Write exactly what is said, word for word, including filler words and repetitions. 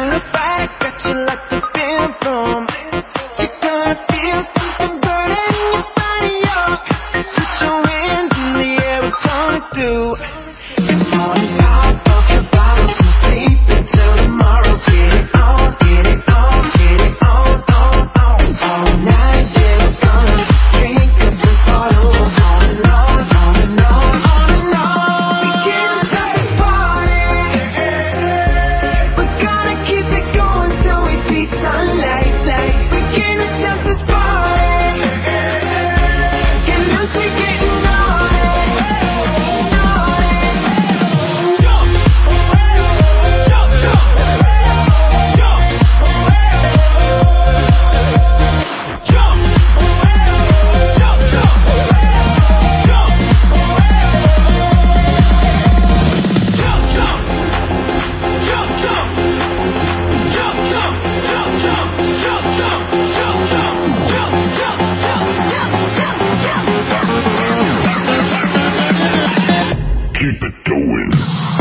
shine bright, got you like the anthem. You're gonna feel something burning your body up. Put your hands in the air, we're gonna do. It's morning, pop off your bottles, no sleep until tomorrow. Get it on, get it on, get it on, on, on. All night, yeah, we're gonna drink every bottle. On and on, on and on, on and on. We can't stop this party. We're gonna keep it going till we see sunlight. Like we can't stop this party. Get loose, we're getting naughty, naughty. Jump, jump, jump, jump, jump, jump, jump, Keep it going.